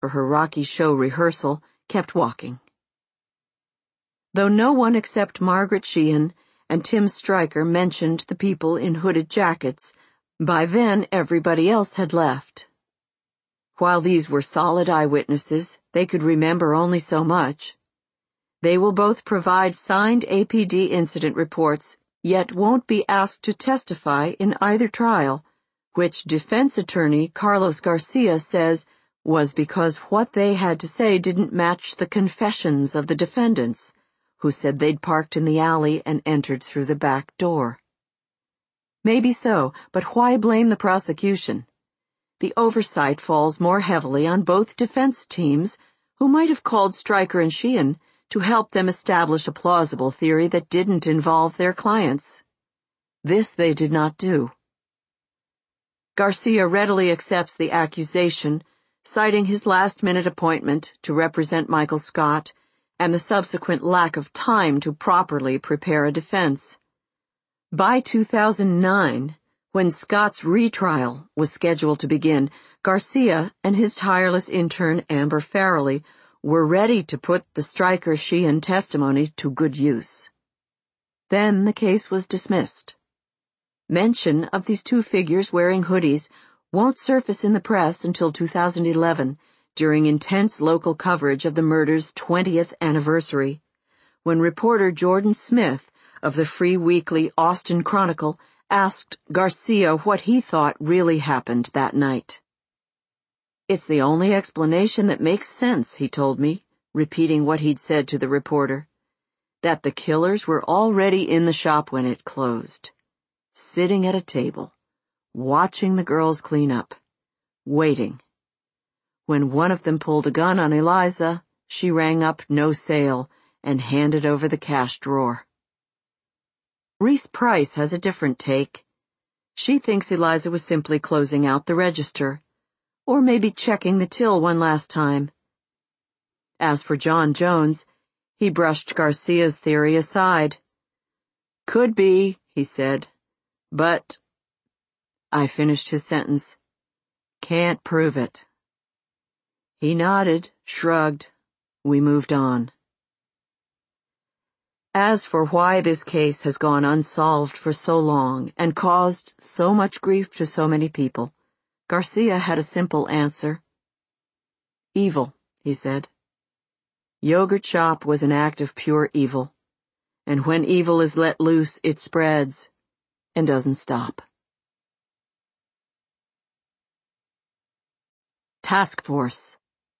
for her Rocky show rehearsal, kept walking. Though no one except Margaret Sheehan and Tim Stryker mentioned the people in hooded jackets, by then everybody else had left. While these were solid eyewitnesses, they could remember only so much. They will both provide signed APD incident reports, yet won't be asked to testify in either trial, which defense attorney Carlos Garcia says was because what they had to say didn't match the confessions of the defendants, who said they'd parked in the alley and entered through the back door. Maybe so, but why blame the prosecution? The oversight falls more heavily on both defense teams, who might have called Stryker and Sheehan to help them establish a plausible theory that didn't involve their clients. This they did not do. Garcia readily accepts the accusation, citing his last-minute appointment to represent Michael Scott and the subsequent lack of time to properly prepare a defense. By 2009, when Scott's retrial was scheduled to begin, Garcia and his tireless intern Amber Farrelly were ready to put the Stryker-Sheehan testimony to good use. Then the case was dismissed. Mention of these two figures wearing hoodies won't surface in the press until 2011, during intense local coverage of the murder's 20th anniversary, when reporter Jordan Smith of the free weekly Austin Chronicle asked Garcia what he thought really happened that night. "It's the only explanation that makes sense," he told me, repeating what he'd said to the reporter, that the killers were already in the shop when it closed, sitting at a table, watching the girls clean up, waiting. When one of them pulled a gun on Eliza, she rang up no sale and handed over the cash drawer. Reese Price has a different take. She thinks Eliza was simply closing out the register, or maybe checking the till one last time. As for John Jones, he brushed Garcia's theory aside. "Could be," he said, "but—" I finished his sentence. "Can't prove it." He nodded, shrugged. We moved on. As for why this case has gone unsolved for so long and caused so much grief to so many people, Garcia had a simple answer. "Evil," he said. Yogurt Shop was an act of pure evil, and when evil is let loose, it spreads and doesn't stop. Task Force.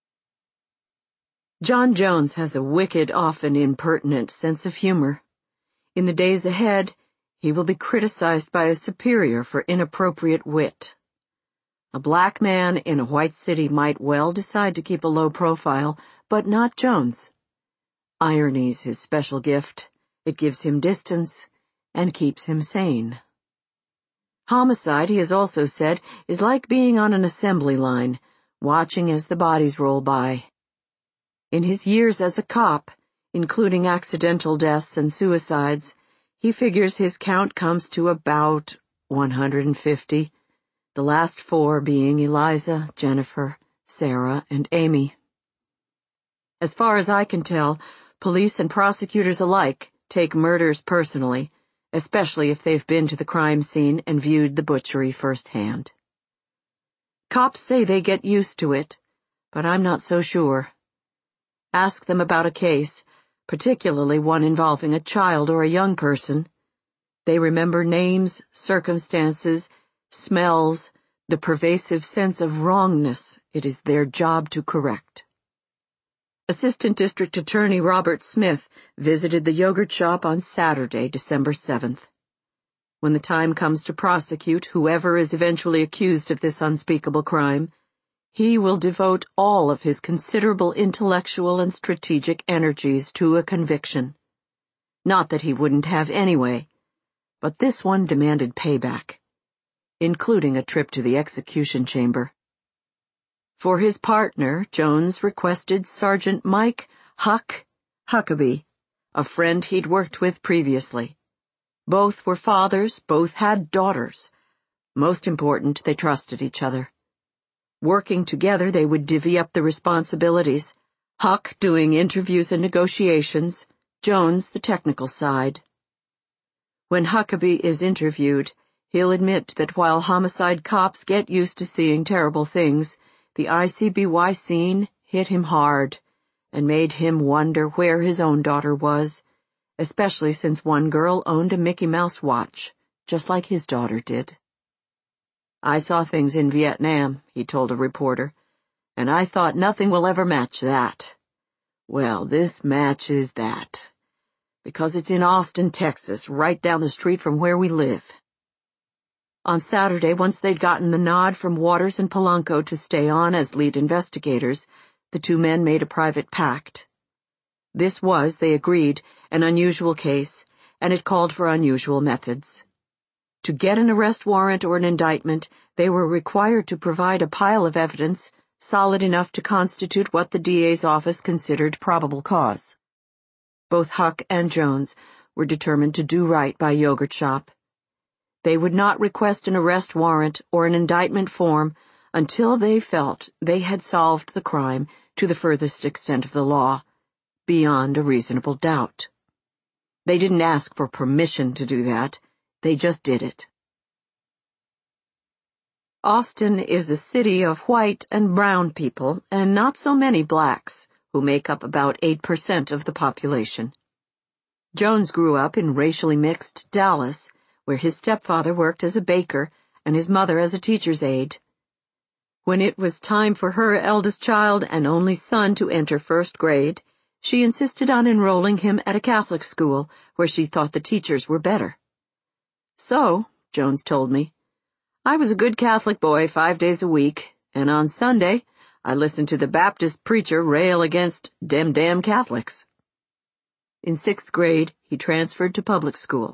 John Jones has a wicked, often impertinent sense of humor. In the days ahead, he will be criticized by a superior for inappropriate wit. A black man in a white city might well decide to keep a low profile, but not Jones. Irony's his special gift. It gives him distance and keeps him sane. Homicide, he has also said, is like being on an assembly line, watching as the bodies roll by. In his years as a cop, including accidental deaths and suicides, he figures his count comes to about 150, the last 4 being Eliza, Jennifer, Sarah, and Amy. As far as I can tell, police and prosecutors alike take murders personally, especially if they've been to the crime scene and viewed the butchery firsthand. Cops say they get used to it, but I'm not so sure. Ask them about a case, particularly one involving a child or a young person. They remember names, circumstances, smells, the pervasive sense of wrongness it is their job to correct. Assistant District Attorney Robert Smith visited the yogurt shop on Saturday, December 7th. When the time comes to prosecute whoever is eventually accused of this unspeakable crime, he will devote all of his considerable intellectual and strategic energies to a conviction. Not that he wouldn't have anyway, but this one demanded payback, including a trip to the execution chamber. For his partner, Jones requested Sergeant Mike Huck Huckabee, a friend he'd worked with previously. Both were fathers, both had daughters. Most important, they trusted each other. Working together, they would divvy up the responsibilities. Huck doing interviews and negotiations, Jones the technical side. When Huckabee is interviewed, he'll admit that while homicide cops get used to seeing terrible things, the ICBY scene hit him hard and made him wonder where his own daughter was, especially since one girl owned a Mickey Mouse watch, just like his daughter did. "I saw things in Vietnam," he told a reporter, "and I thought nothing will ever match that. Well, this matches that, because it's in Austin, Texas, right down the street from where we live." On Saturday, once they'd gotten the nod from Waters and Polanco to stay on as lead investigators, the two men made a private pact. This was, they agreed, an unusual case, and it called for unusual methods. To get an arrest warrant or an indictment, they were required to provide a pile of evidence solid enough to constitute what the DA's office considered probable cause. Both Huck and Jones were determined to do right by Yogurt Shop. They would not request an arrest warrant or an indictment form until they felt they had solved the crime to the furthest extent of the law, beyond a reasonable doubt. They didn't ask for permission to do that. They just did it. Austin is a city of white and brown people and not so many blacks, who make up about 8% of the population. Jones grew up in racially mixed Dallas, where his stepfather worked as a baker and his mother as a teacher's aide. When it was time for her eldest child and only son to enter first grade, she insisted on enrolling him at a Catholic school where she thought the teachers were better. "So," Jones told me, "I was a good Catholic boy 5 days a week, and on Sunday I listened to the Baptist preacher rail against dem damn Catholics." In 6th grade, he transferred to public school.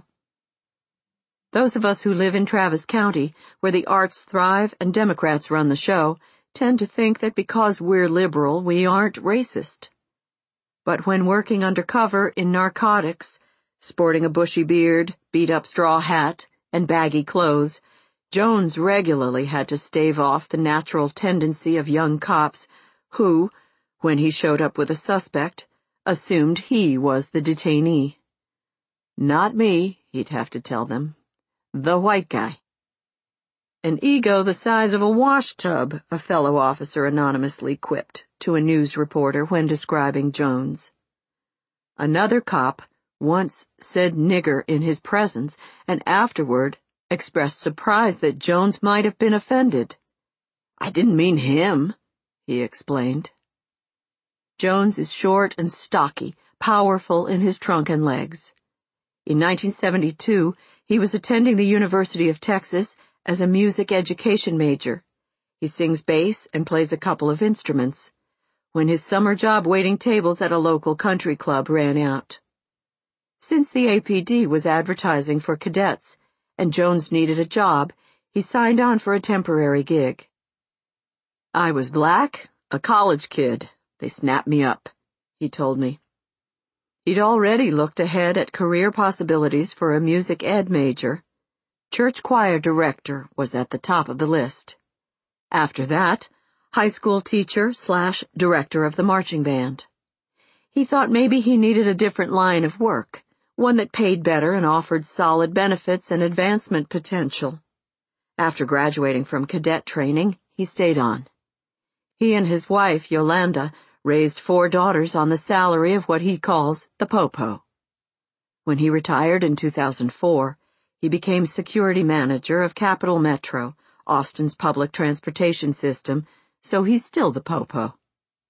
Those of us who live in Travis County, where the arts thrive and Democrats run the show, tend to think that because we're liberal, we aren't racist. But when working undercover in narcotics, sporting a bushy beard, beat-up straw hat, and baggy clothes, Jones regularly had to stave off the natural tendency of young cops who, when he showed up with a suspect, assumed he was the detainee. "Not me," he'd have to tell them. "The white guy." "An ego the size of a washtub," a fellow officer anonymously quipped to a news reporter when describing Jones. Another cop once said nigger in his presence and afterward expressed surprise that Jones might have been offended. "I didn't mean him," he explained. Jones is short and stocky, powerful in his trunk and legs. In 1972, he was attending the University of Texas as a music education major. He sings bass and plays a couple of instruments, when his summer job waiting tables at a local country club ran out. Since the APD was advertising for cadets and Jones needed a job, he signed on for a temporary gig. "I was black, a college kid. They snapped me up," he told me. He'd already looked ahead at career possibilities for a music ed major. Church choir director was at the top of the list. After that, high school teacher/director of the marching band. He thought maybe he needed a different line of work, one that paid better and offered solid benefits and advancement potential. After graduating from cadet training, he stayed on. He and his wife, Yolanda, raised 4 daughters on the salary of what he calls the Popo. When he retired in 2004, he became security manager of Capital Metro, Austin's public transportation system, so he's still the Popo.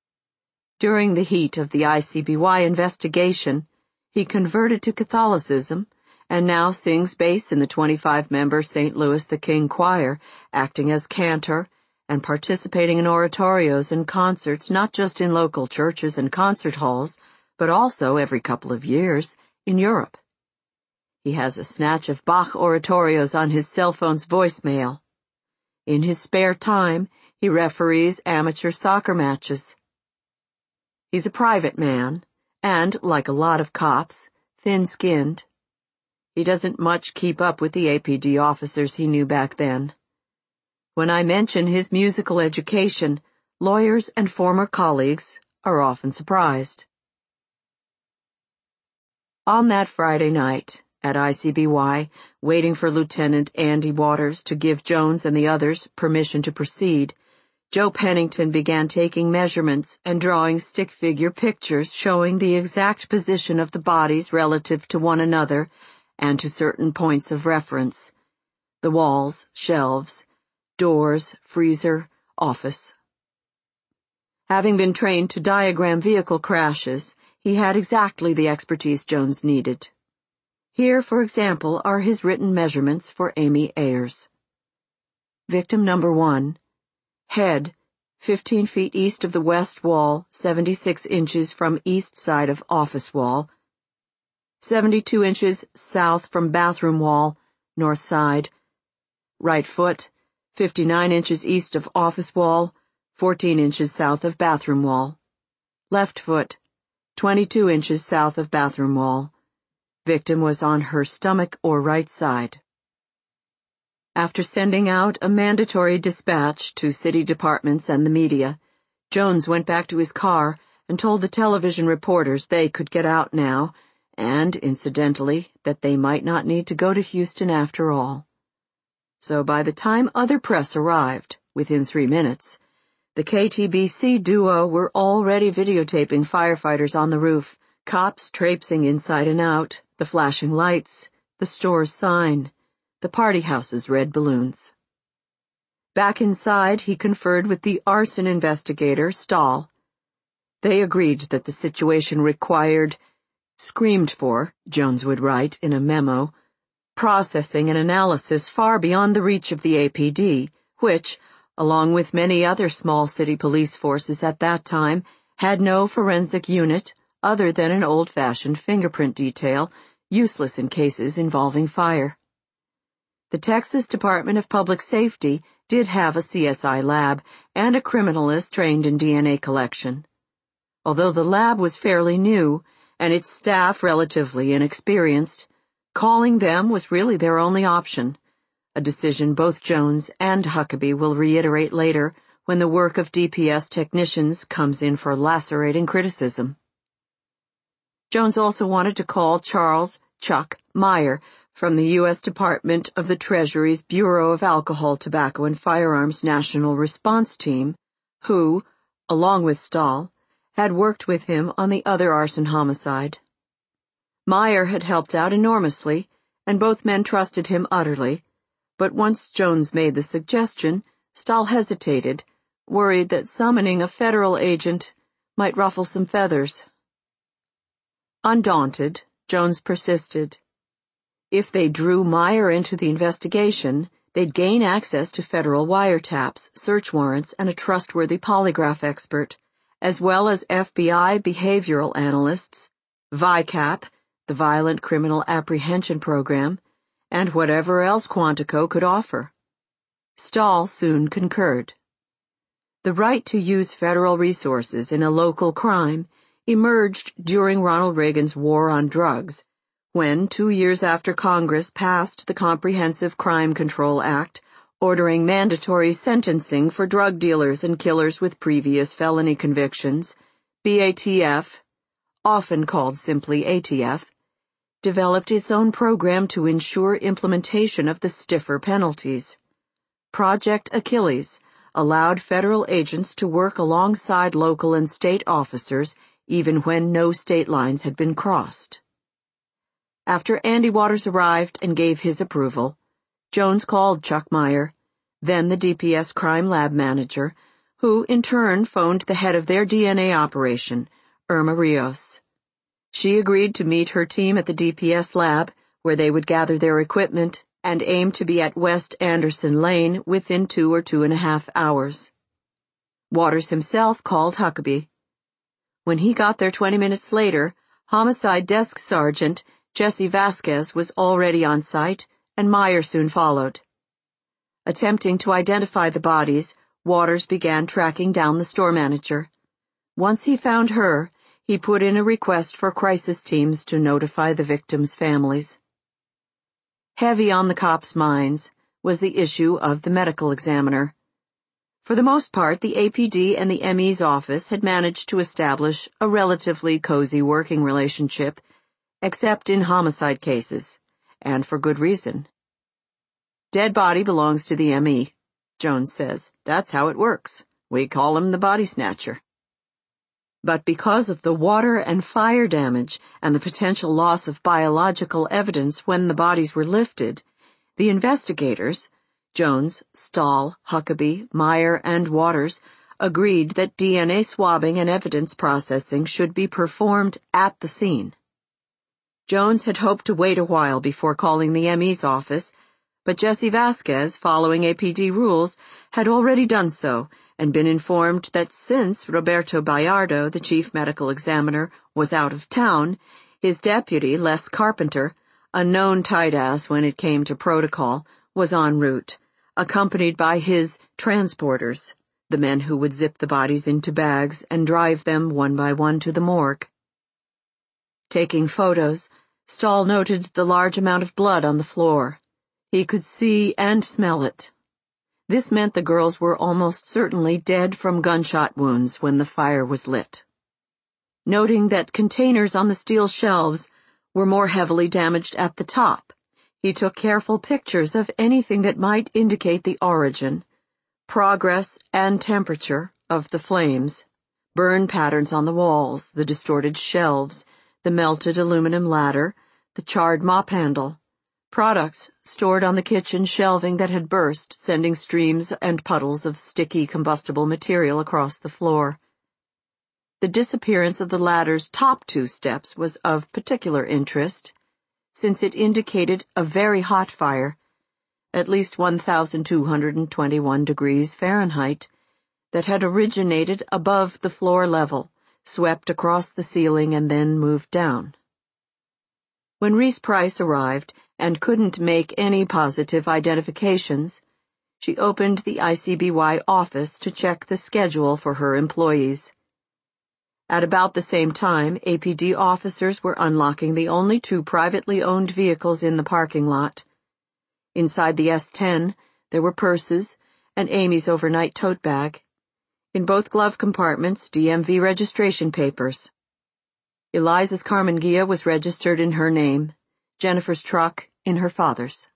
During the heat of the ICBY investigation, he converted to Catholicism and now sings bass in the 25-member St. Louis the King Choir, acting as cantor and participating in oratorios and concerts not just in local churches and concert halls, but also, every couple of years, in Europe. He has a snatch of Bach oratorios on his cell phone's voicemail. In his spare time, he referees amateur soccer matches. He's a private man, and, like a lot of cops, thin-skinned. He doesn't much keep up with the APD officers he knew back then. When I mention his musical education, lawyers and former colleagues are often surprised. On that Friday night, at ICBY, waiting for Lieutenant Andy Waters to give Jones and the others permission to proceed, Joe Pennington began taking measurements and drawing stick figure pictures showing the exact position of the bodies relative to one another and to certain points of reference: the walls, shelves, doors, freezer, office. Having been trained to diagram vehicle crashes, he had exactly the expertise Jones needed. Here, for example, are his written measurements for Amy Ayers. Victim number 1. Head, 15 feet east of the west wall, 76 inches from east side of office wall, 72 inches south from bathroom wall, north side. Right foot, 59 inches east of office wall, 14 inches south of bathroom wall. Left foot, 22 inches south of bathroom wall. Victim was on her stomach or right side. After sending out a mandatory dispatch to city departments and the media, Jones went back to his car and told the television reporters they could get out now, and, incidentally, that they might not need to go to Houston after all. So by the time other press arrived, within 3 minutes, the KTBC duo were already videotaping firefighters on the roof, cops traipsing inside and out, the flashing lights, the store's sign, the party house's red balloons. Back inside, he conferred with the arson investigator, Stahl. They agreed that the situation required, screamed for, Jones would write in a memo, processing and analysis far beyond the reach of the APD, which, along with many other small city police forces at that time, had no forensic unit other than an old-fashioned fingerprint detail, useless in cases involving fire. The Texas Department of Public Safety did have a CSI lab and a criminalist trained in DNA collection. Although the lab was fairly new and its staff relatively inexperienced, calling them was really their only option, a decision both Jones and Huckabee will reiterate later when the work of DPS technicians comes in for lacerating criticism. Jones also wanted to call Charles Chuck Meyer from the U.S. Department of the Treasury's Bureau of Alcohol, Tobacco, and Firearms National Response Team, who, along with Stahl, had worked with him on the other arson homicide. Meyer had helped out enormously, and both men trusted him utterly, but once Jones made the suggestion, Stahl hesitated, worried that summoning a federal agent might ruffle some feathers. Undaunted, Jones persisted. If they drew Meyer into the investigation, they'd gain access to federal wiretaps, search warrants, and a trustworthy polygraph expert, as well as FBI behavioral analysts, VICAP, the Violent Criminal Apprehension Program, and whatever else Quantico could offer. Stahl soon concurred. The right to use federal resources in a local crime emerged during Ronald Reagan's war on drugs, when, 2 years after Congress passed the Comprehensive Crime Control Act, ordering mandatory sentencing for drug dealers and killers with previous felony convictions, BATF, often called simply ATF, developed its own program to ensure implementation of the stiffer penalties. Project Achilles allowed federal agents to work alongside local and state officers even when no state lines had been crossed. After Andy Waters arrived and gave his approval, Jones called Chuck Meyer, then the DPS crime lab manager, who in turn phoned the head of their DNA operation, Irma Rios. She agreed to meet her team at the DPS lab, where they would gather their equipment and aim to be at West Anderson Lane within 2 or 2.5 hours. Waters himself called Huckabee. When he got there 20 minutes later, Homicide Desk Sergeant Jesse Vasquez was already on site, and Meyer soon followed. Attempting to identify the bodies, Waters began tracking down the store manager. Once he found her, he put in a request for crisis teams to notify the victims' families. Heavy on the cops' minds was the issue of the medical examiner. For the most part, the APD and the ME's office had managed to establish a relatively cozy working relationship, except in homicide cases, and for good reason. Dead body belongs to the ME, Jones says. That's how it works. We call him the body snatcher. But because of the water and fire damage and the potential loss of biological evidence when the bodies were lifted, the investigators, Jones, Stahl, Huckabee, Meyer, and Waters, agreed that DNA swabbing and evidence processing should be performed at the scene. Jones had hoped to wait a while before calling the ME's office, but Jesse Vasquez, following APD rules, had already done so and been informed that since Roberto Bayardo, the chief medical examiner, was out of town, his deputy, Les Carpenter, a known tight-ass when it came to protocol, was en route, accompanied by his transporters, the men who would zip the bodies into bags and drive them one by one to the morgue. Taking photos, Stahl noted the large amount of blood on the floor. He could see and smell it. This meant the girls were almost certainly dead from gunshot wounds when the fire was lit. Noting that containers on the steel shelves were more heavily damaged at the top, he took careful pictures of anything that might indicate the origin, progress, and temperature of the flames, burn patterns on the walls, the distorted shelves, the melted aluminum ladder, the charred mop handle, products stored on the kitchen shelving that had burst, sending streams and puddles of sticky combustible material across the floor. The disappearance of the ladder's top 2 steps was of particular interest, since it indicated a very hot fire, at least 1,221 degrees Fahrenheit, that had originated above the floor level, swept across the ceiling, and then moved down. When Reese Price arrived and couldn't make any positive identifications, she opened the ICBY office to check the schedule for her employees. At about the same time, APD officers were unlocking the only 2 privately owned vehicles in the parking lot. Inside the S10, there were purses and Amy's overnight tote bag. In both glove compartments, DMV registration papers. Eliza's Carmen Gia was registered in her name, Jennifer's truck in her father's.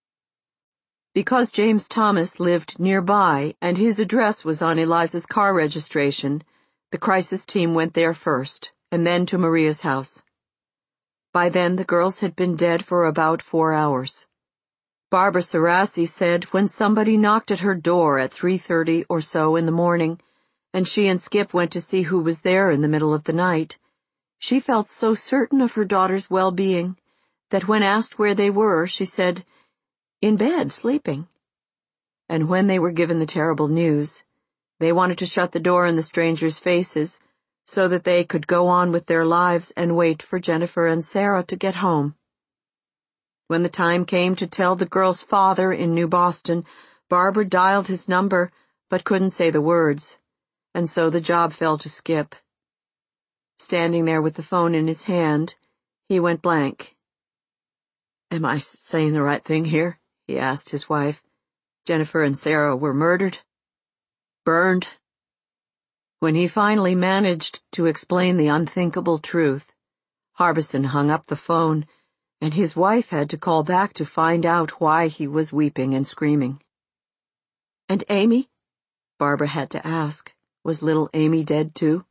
Because James Thomas lived nearby and his address was on Eliza's car registration, the crisis team went there first, and then to Maria's house. By then, the girls had been dead for about 4 hours. Barbara Sarasi said when somebody knocked at her door at 3:30 or so in the morning, and she and Skip went to see who was there in the middle of the night, she felt so certain of her daughter's well-being that when asked where they were, she said, "In bed, sleeping." And when they were given the terrible news, they wanted to shut the door in the strangers' faces so that they could go on with their lives and wait for Jennifer and Sarah to get home. When the time came to tell the girl's father in New Boston, Barbara dialed his number but couldn't say the words, and so the job fell to Skip. Standing there with the phone in his hand, he went blank. "Am I saying the right thing here?" he asked his wife. "Jennifer and Sarah were murdered? Burned?" When he finally managed to explain the unthinkable truth, Harbison hung up the phone, and his wife had to call back to find out why he was weeping and screaming. "And Amy?" Barbara had to ask. Was little Amy dead too?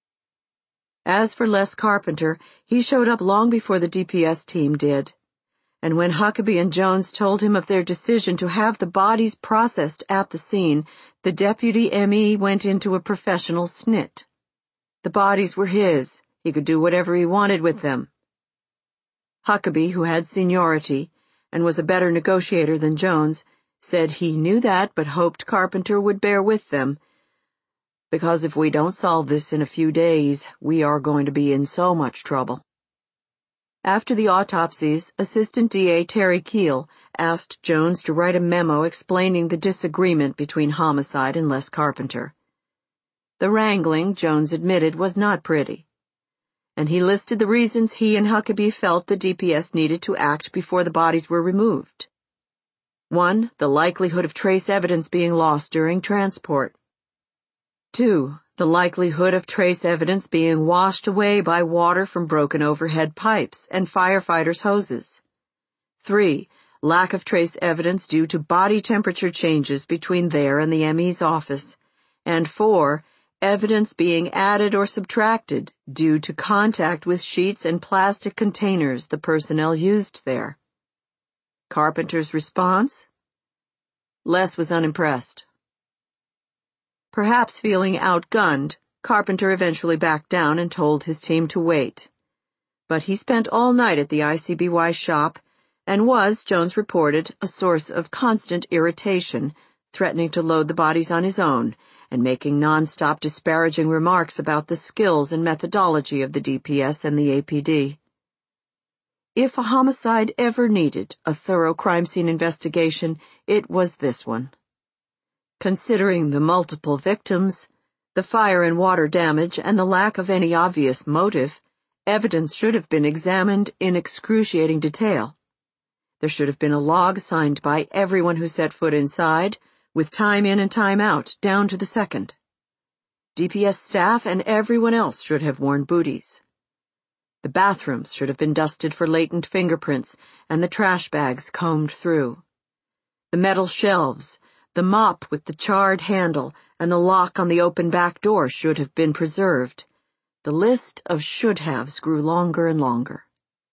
As for Les Carpenter, he showed up long before the DPS team did. And when Huckabee and Jones told him of their decision to have the bodies processed at the scene, the deputy ME went into a professional snit. The bodies were his. He could do whatever he wanted with them. Huckabee, who had seniority and was a better negotiator than Jones, said he knew that but hoped Carpenter would bear with them, because if we don't solve this in a few days, we are going to be in so much trouble. After the autopsies, Assistant DA Terry Keel asked Jones to write a memo explaining the disagreement between Homicide and Les Carpenter. The wrangling, Jones admitted, was not pretty, and he listed the reasons he and Huckabee felt the DPS needed to act before the bodies were removed. 1. The likelihood of trace evidence being lost during transport. 2. The likelihood of trace evidence being washed away by water from broken overhead pipes and firefighters' hoses. 3. Lack of trace evidence due to body temperature changes between there and the ME's office. And 4. Evidence being added or subtracted due to contact with sheets and plastic containers the personnel used there. Carpenter's response? Les was unimpressed. Perhaps feeling outgunned, Carpenter eventually backed down and told his team to wait. But he spent all night at the ICBY shop and was, Jones reported, a source of constant irritation, threatening to load the bodies on his own and making nonstop disparaging remarks about the skills and methodology of the DPS and the APD. If a homicide ever needed a thorough crime scene investigation, it was this one. Considering the multiple victims, the fire and water damage, and the lack of any obvious motive, evidence should have been examined in excruciating detail. There should have been a log signed by everyone who set foot inside, with time in and time out, down to the second. DPS staff and everyone else should have worn booties. The bathrooms should have been dusted for latent fingerprints and the trash bags combed through. The metal shelves, the mop with the charred handle, and the lock on the open back door should have been preserved. The list of should-haves grew longer and longer.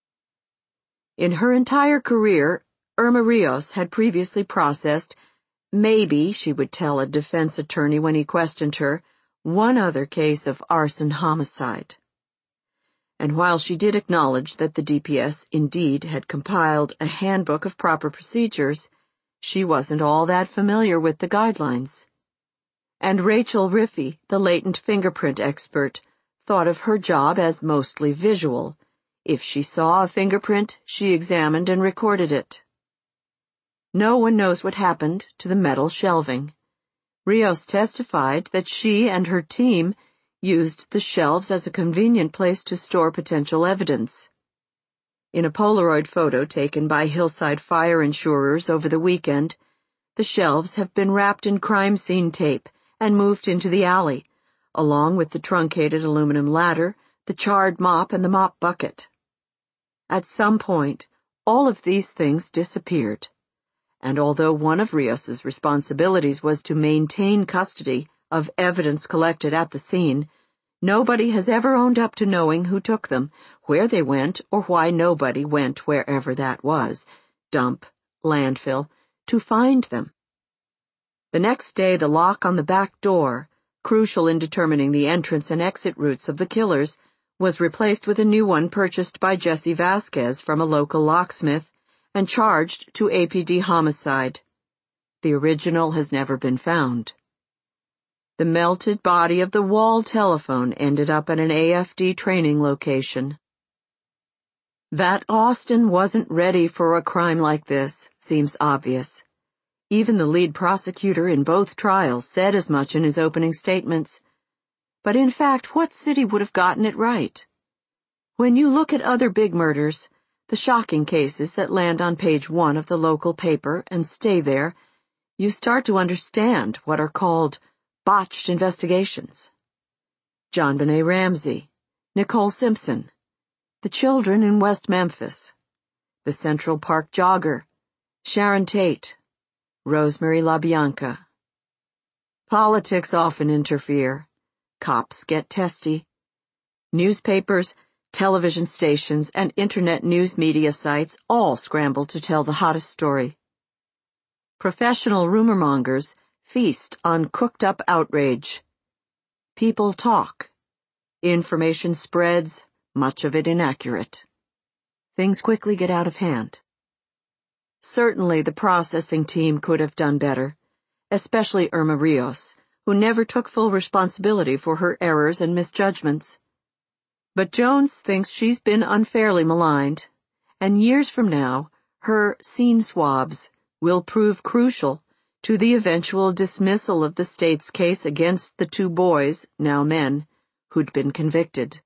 In her entire career, Irma Rios had previously processed, maybe, she would tell a defense attorney when he questioned her, one other case of arson homicide. And while she did acknowledge that the DPS indeed had compiled a handbook of proper procedures, she wasn't all that familiar with the guidelines. And Rachel Riffey, the latent fingerprint expert, thought of her job as mostly visual. If she saw a fingerprint, she examined and recorded it. No one knows what happened to the metal shelving. Rios testified that she and her team used the shelves as a convenient place to store potential evidence. In a Polaroid photo taken by Hillside Fire Insurers over the weekend, the shelves have been wrapped in crime scene tape and moved into the alley, along with the truncated aluminum ladder, the charred mop, and the mop bucket. At some point, all of these things disappeared, and although one of Rios's responsibilities was to maintain custody of evidence collected at the scene, nobody has ever owned up to knowing who took them, where they went, or why nobody went wherever that was, dump, landfill, to find them. The next day, the lock on the back door, crucial in determining the entrance and exit routes of the killers, was replaced with a new one purchased by Jesse Vasquez from a local locksmith and charged to APD homicide. The original has never been found. The melted body of the wall telephone ended up at an AFD training location. That Austin wasn't ready for a crime like this seems obvious. Even the lead prosecutor in both trials said as much in his opening statements. But in fact, what city would have gotten it right? When you look at other big murders, the shocking cases that land on page 1 of the local paper and stay there, you start to understand what are called botched investigations. JonBenet Ramsey, Nicole Simpson, the children in West Memphis, the Central Park jogger, Sharon Tate, Rosemary LaBianca. Politics often interfere. Cops get testy. Newspapers, television stations, and internet news media sites all scramble to tell the hottest story. Professional rumormongers feast on cooked-up outrage. People talk. Information spreads, much of it inaccurate. Things quickly get out of hand. Certainly the processing team could have done better, especially Irma Rios, who never took full responsibility for her errors and misjudgments. But Jones thinks she's been unfairly maligned, and years from now, her scene swabs will prove crucial to the eventual dismissal of the state's case against the 2 boys, now men, who'd been convicted.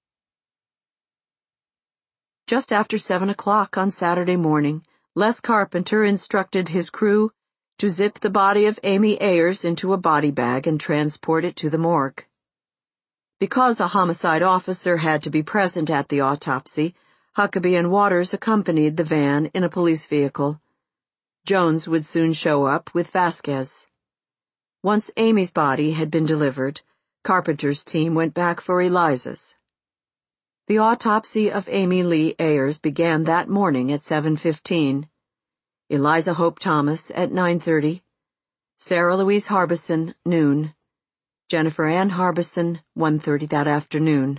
Just after 7 o'clock on Saturday morning, Les Carpenter instructed his crew to zip the body of Amy Ayers into a body bag and transport it to the morgue. Because a homicide officer had to be present at the autopsy, Huckabee and Waters accompanied the van in a police vehicle. Jones would soon show up with Vasquez. Once Amy's body had been delivered, Carpenter's team went back for Eliza's. The autopsy of Amy Lee Ayers began that morning at 7:15. Eliza Hope Thomas at 9:30, Sarah Louise Harbison, noon, Jennifer Ann Harbison, 1:30 that afternoon.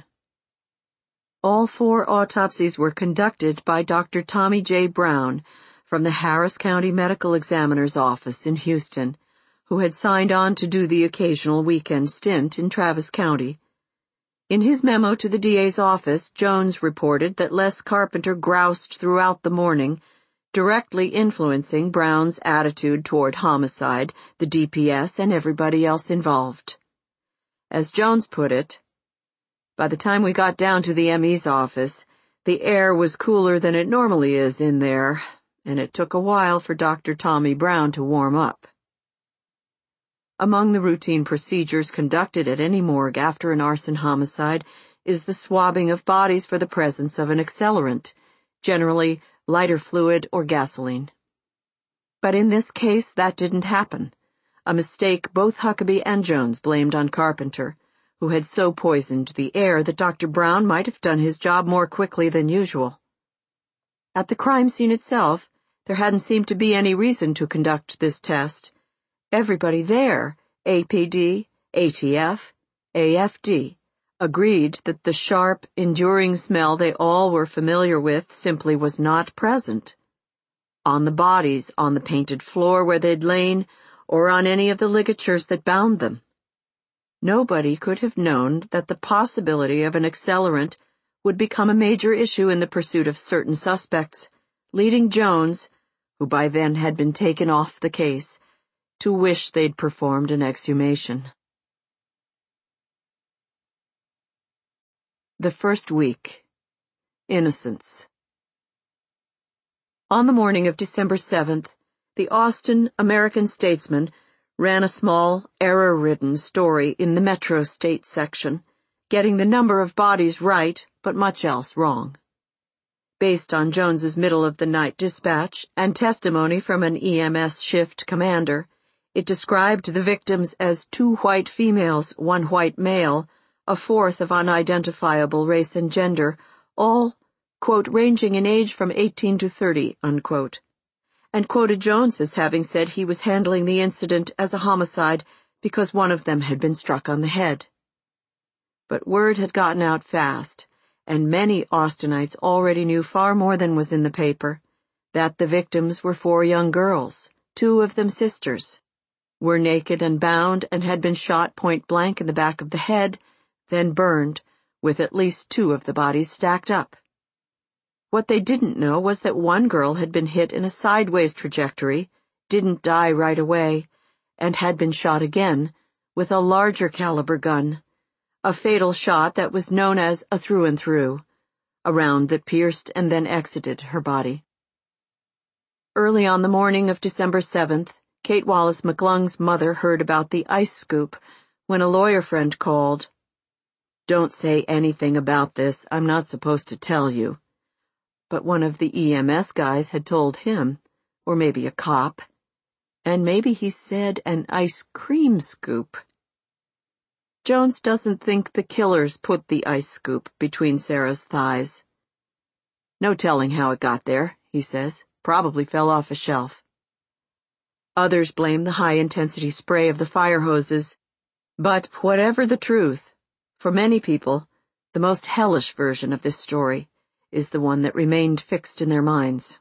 All 4 autopsies were conducted by Dr. Tommy J. Brown from the Harris County Medical Examiner's Office in Houston, who had signed on to do the occasional weekend stint in Travis County. In his memo to the DA's office, Jones reported that Les Carpenter groused throughout the morning, directly influencing Brown's attitude toward homicide, the DPS, and everybody else involved. As Jones put it, by the time we got down to the ME's office, the air was cooler than it normally is in there, and it took a while for Dr. Tommy Brown to warm up. Among the routine procedures conducted at any morgue after an arson homicide is the swabbing of bodies for the presence of an accelerant, generally lighter fluid or gasoline. But in this case, that didn't happen, a mistake both Huckabee and Jones blamed on Carpenter, who had so poisoned the air that Dr. Brown might have done his job more quickly than usual. At the crime scene itself, there hadn't seemed to be any reason to conduct this test. Everybody there, APD, ATF, AFD, agreed that the sharp, enduring smell they all were familiar with simply was not present. On the bodies, on the painted floor where they'd lain, or on any of the ligatures that bound them. Nobody could have known that the possibility of an accelerant would become a major issue in the pursuit of certain suspects, leading Jones, who by then had been taken off the case, to wish they'd performed an exhumation. The first week. Innocence. On the morning of December 7th, the Austin American-Statesman ran a small, error-ridden story in the Metro State section, getting the number of bodies right, but much else wrong. Based on Jones's middle-of-the-night dispatch and testimony from an EMS shift commander, it described the victims as 2 white females, 1 white male, a 4th of unidentifiable race and gender, all, quote, ranging in age from 18 to 30, unquote, and quoted Jones as having said he was handling the incident as a homicide because one of them had been struck on the head. But word had gotten out fast, and many Austinites already knew far more than was in the paper, that the victims were 4 young girls, 2 of them sisters, were naked and bound and had been shot point blank in the back of the head, then burned, with at least 2 of the bodies stacked up. What they didn't know was that one girl had been hit in a sideways trajectory, didn't die right away, and had been shot again with a larger caliber gun, a fatal shot that was known as a through-and-through, a round that pierced and then exited her body. Early on the morning of December 7th, Kate Wallace McClung's mother heard about the ice scoop when a lawyer friend called. "Don't say anything about this, I'm not supposed to tell you." But one of the EMS guys had told him, or maybe a cop, and maybe he said an ice cream scoop. Jones doesn't think the killers put the ice scoop between Sarah's thighs. "No telling how it got there," he says. "Probably fell off a shelf." Others blame the high-intensity spray of the fire hoses. But whatever the truth, for many people, the most hellish version of this story is the one that remained fixed in their minds.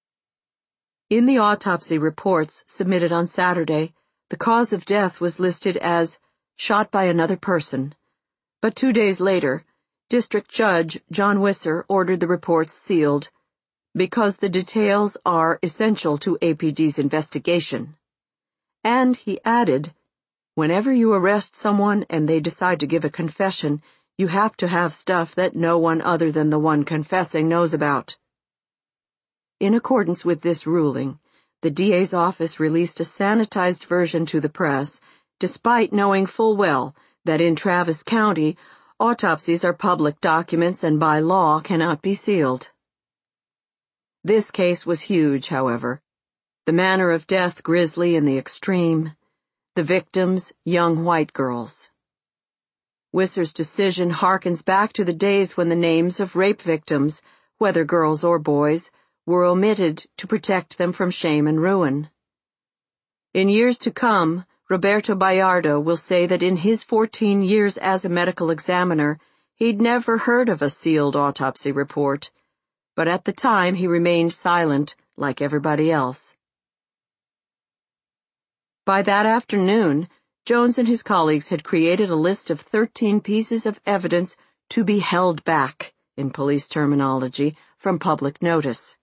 In the autopsy reports submitted on Saturday, the cause of death was listed as shot by another person, but 2 days later, District Judge John Wisser ordered the reports sealed because the details are essential to APD's investigation. And he added, whenever you arrest someone and they decide to give a confession, you have to have stuff that no one other than the one confessing knows about. In accordance with this ruling, the DA's office released a sanitized version to the press, despite knowing full well that in Travis County, autopsies are public documents and by law cannot be sealed. This case was huge, however. The manner of death grisly in the extreme. The victims, young white girls. Wisser's decision harkens back to the days when the names of rape victims, whether girls or boys, were omitted to protect them from shame and ruin. In years to come, Roberto Bayardo will say that in his 14 years as a medical examiner, he'd never heard of a sealed autopsy report, but at the time he remained silent like everybody else. By that afternoon, Jones and his colleagues had created a list of 13 pieces of evidence to be held back, in police terminology, from public notice.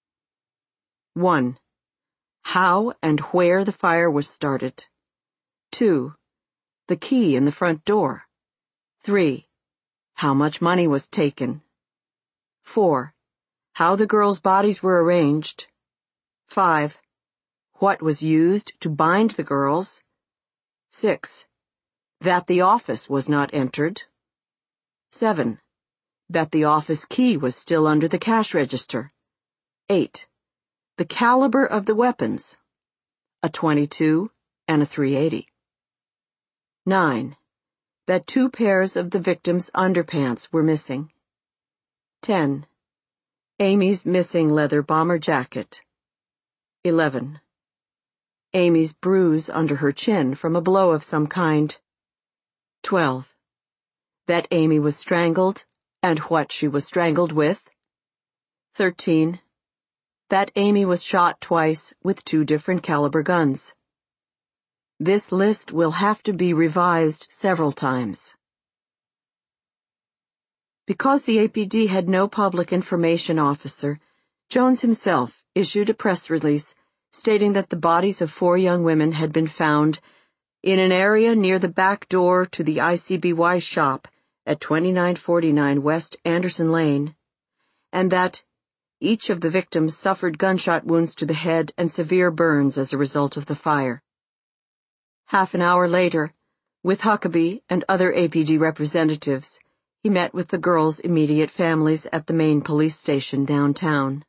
1. How and where the fire was started. 2. The key in the front door. 3. How much money was taken. 4. How the girls' bodies were arranged. 5. What was used to bind the girls. 6. That the office was not entered. 7. That the office key was still under the cash register. 8. The caliber of the weapons. A .22 and a .380. 9. That 2 pairs of the victim's underpants were missing. 10. Amy's missing leather bomber jacket. 11. Amy's bruise under her chin from a blow of some kind. 12. That Amy was strangled, and what she was strangled with. 13. That Amy was shot twice with 2 different caliber guns. This list will have to be revised several times. Because the APD had no public information officer, Jones himself issued a press release stating that the bodies of 4 young women had been found in an area near the back door to the ICBY shop at 2949 West Anderson Lane, and that each of the victims suffered gunshot wounds to the head and severe burns as a result of the fire. Half an hour later, with Huckabee and other APD representatives, he met with the girls' immediate families at the main police station downtown.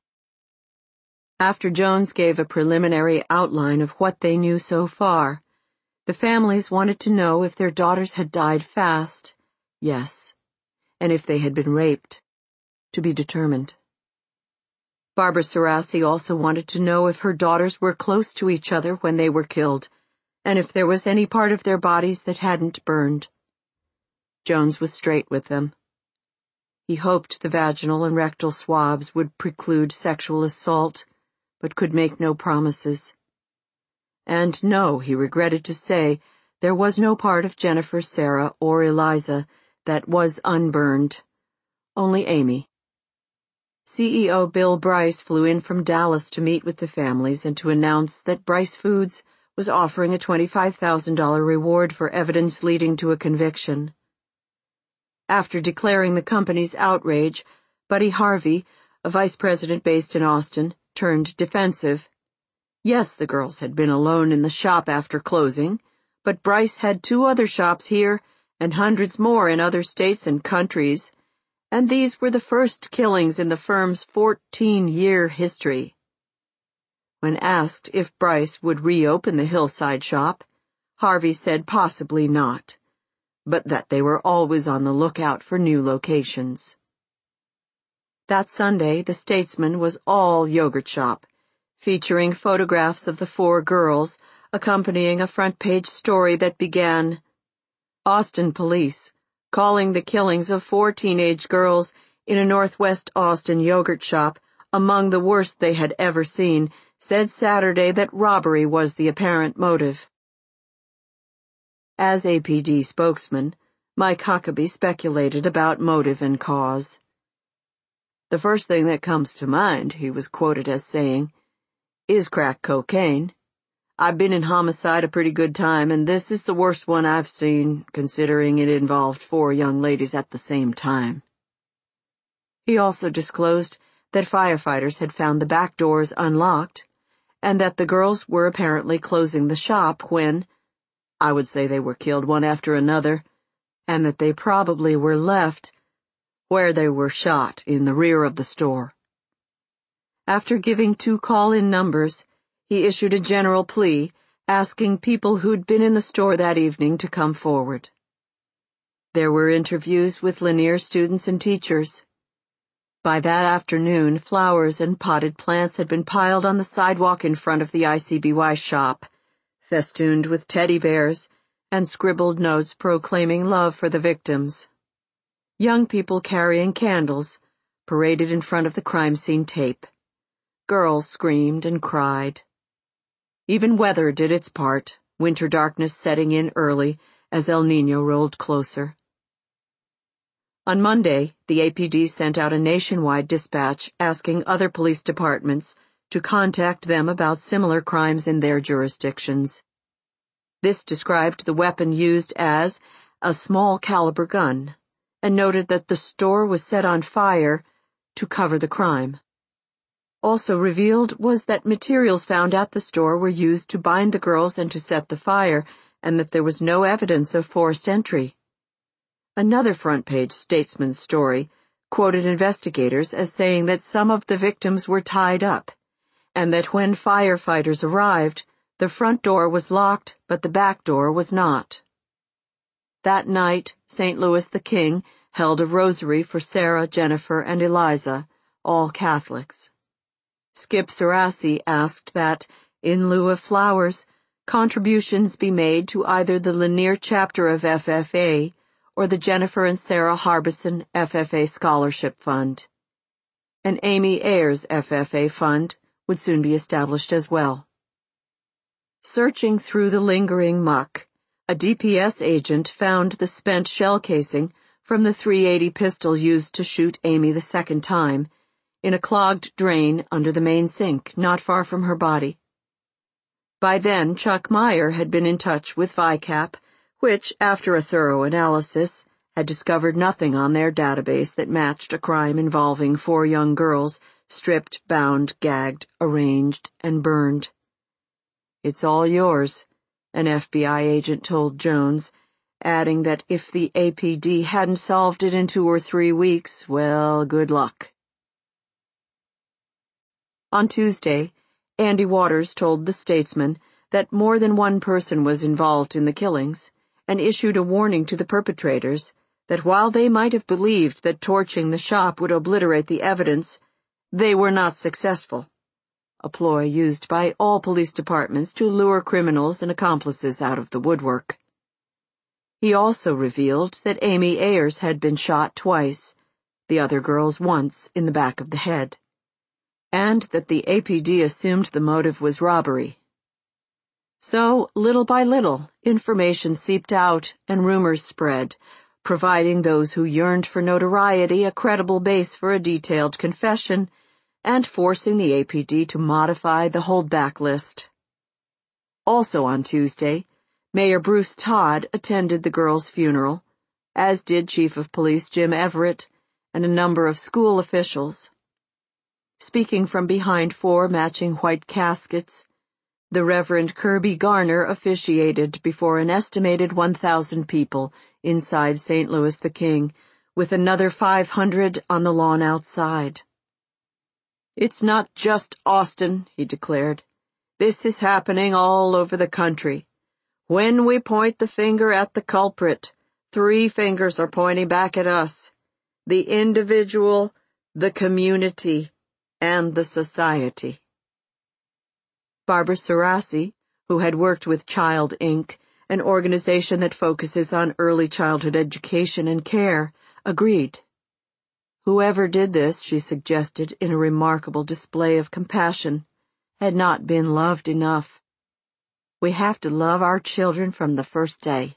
After Jones gave a preliminary outline of what they knew so far, the families wanted to know if their daughters had died fast, yes, and if they had been raped, to be determined. Barbara Sarasi also wanted to know if her daughters were close to each other when they were killed, and if there was any part of their bodies that hadn't burned. Jones was straight with them. He hoped the vaginal and rectal swabs would preclude sexual assault, but could make no promises. And no, he regretted to say, there was no part of Jennifer, Sarah, or Eliza that was unburned. Only Amy. CEO Bill Bryce flew in from Dallas to meet with the families and to announce that Bryce Foods was offering a $25,000 reward for evidence leading to a conviction. After declaring the company's outrage, Buddy Harvey, a vice president based in Austin, turned defensive. Yes, the girls had been alone in the shop after closing, but Bryce had 2 other shops here and hundreds more in other states and countries, and these were the first killings in the firm's 14-year history. When asked if Bryce would reopen the Hillside shop, Harvey said possibly not, but that they were always on the lookout for new locations. That Sunday, the Statesman was all yogurt shop, featuring photographs of the 4 girls, accompanying a front-page story that began, Austin police, calling the killings of 4 teenage girls in a Northwest Austin yogurt shop among the worst they had ever seen, said Saturday that robbery was the apparent motive. As APD spokesman, Mike Huckabee speculated about motive and cause. The first thing that comes to mind, he was quoted as saying, is crack cocaine. I've been in homicide a pretty good time, and this is the worst one I've seen, considering it involved 4 young ladies at the same time. He also disclosed that firefighters had found the back doors unlocked, and that the girls were apparently closing the shop when, I would say they were killed one after another, and that they probably were left where they were shot in the rear of the store. After giving 2 call-in numbers, he issued a general plea asking people who'd been in the store that evening to come forward. There were interviews with Lanier students and teachers. By that afternoon, flowers and potted plants had been piled on the sidewalk in front of the ICBY shop, festooned with teddy bears and scribbled notes proclaiming love for the victims. Young people carrying candles paraded in front of the crime scene tape. Girls screamed and cried. Even weather did its part, winter darkness setting in early as El Niño rolled closer. On Monday, the APD sent out a nationwide dispatch asking other police departments to contact them about similar crimes in their jurisdictions. This described the weapon used as a small-caliber gun and noted that the store was set on fire to cover the crime. Also revealed was that materials found at the store were used to bind the girls and to set the fire, and that there was no evidence of forced entry. Another front-page Statesman story quoted investigators as saying that some of the victims were tied up, and that when firefighters arrived, the front door was locked, but the back door was not. That night, St. Louis the King held a rosary for Sarah, Jennifer, and Eliza, all Catholics. Skip Serassi asked that, in lieu of flowers, contributions be made to either the Lanier chapter of FFA or the Jennifer and Sarah Harbison FFA Scholarship Fund. An Amy Ayers FFA fund would soon be established as well. Searching through the lingering muck, a DPS agent found the spent shell casing from the .380 pistol used to shoot Amy the second time in a clogged drain under the main sink not far from her body. By then, Chuck Meyer had been in touch with VICAP, which, after a thorough analysis, had discovered nothing on their database that matched a crime involving 4 young girls stripped, bound, gagged, arranged, and burned. "It's all yours," an FBI agent told Jones, adding that if the APD hadn't solved it in 2 or 3 weeks, well, good luck. On Tuesday, Andy Waters told the Statesman that more than one person was involved in the killings, and issued a warning to the perpetrators that while they might have believed that torching the shop would obliterate the evidence, they were not successful, a ploy used by all police departments to lure criminals and accomplices out of the woodwork. He also revealed that Amy Ayers had been shot twice, the other girls once in the back of the head, and that the APD assumed the motive was robbery. So, little by little, information seeped out and rumors spread, providing those who yearned for notoriety a credible base for a detailed confession, and forcing the APD to modify the holdback list. Also on Tuesday, Mayor Bruce Todd attended the girls' funeral, as did Chief of Police Jim Everett and a number of school officials. Speaking from behind 4 matching white caskets, the Reverend Kirby Garner officiated before an estimated 1,000 people inside St. Louis the King, with another 500 on the lawn outside. "It's not just Austin," he declared. "This is happening all over the country. When we point the finger at the culprit, 3 fingers are pointing back at us: the individual, the community, and the society." Barbara Serassi, who had worked with Child Inc., an organization that focuses on early childhood education and care, agreed. Whoever did this, she suggested in a remarkable display of compassion, had not been loved enough. We have to love our children from the first day.